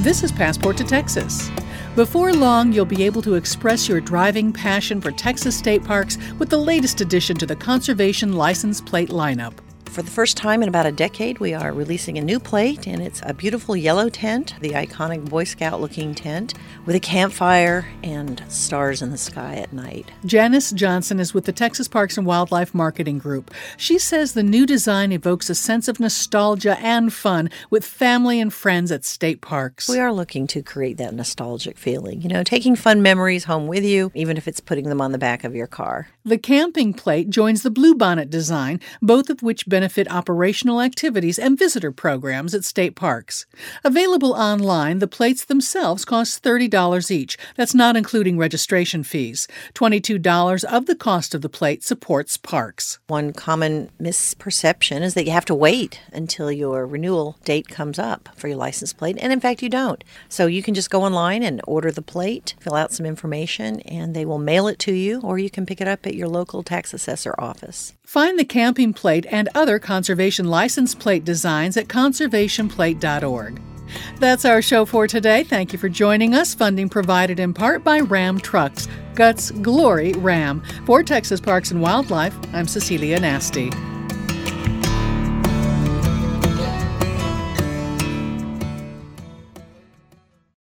This is Passport to Texas. Before long, you'll be able to express your driving passion for Texas state parks with the latest addition to the conservation license plate lineup. For the first time in about a decade, we are releasing a new plate, and it's a beautiful yellow tent, the iconic Boy Scout-looking tent, with a campfire and stars in the sky at night. Janice Johnson is with the Texas Parks and Wildlife Marketing Group. She says the new design evokes a sense of nostalgia and fun with family and friends at state parks. We are looking to create that nostalgic feeling, taking fun memories home with you, even if it's putting them on the back of your car. The camping plate joins the Bluebonnet design, both of which benefit operational activities and visitor programs at state parks. Available online, the plates themselves cost $30 each. That's not including registration fees. $22 of the cost of the plate supports parks. One common misperception is that you have to wait until your renewal date comes up for your license plate, and in fact you don't. So you can just go online and order the plate, fill out some information, and they will mail it to you, or you can pick it up at your local tax assessor office. Find the camping plate and other conservation license plate designs at conservationplate.org. That's our show for today. Thank you for joining us. Funding provided in part by Ram Trucks. Guts, Glory, Ram. For Texas Parks and Wildlife, I'm Cecilia Nasty.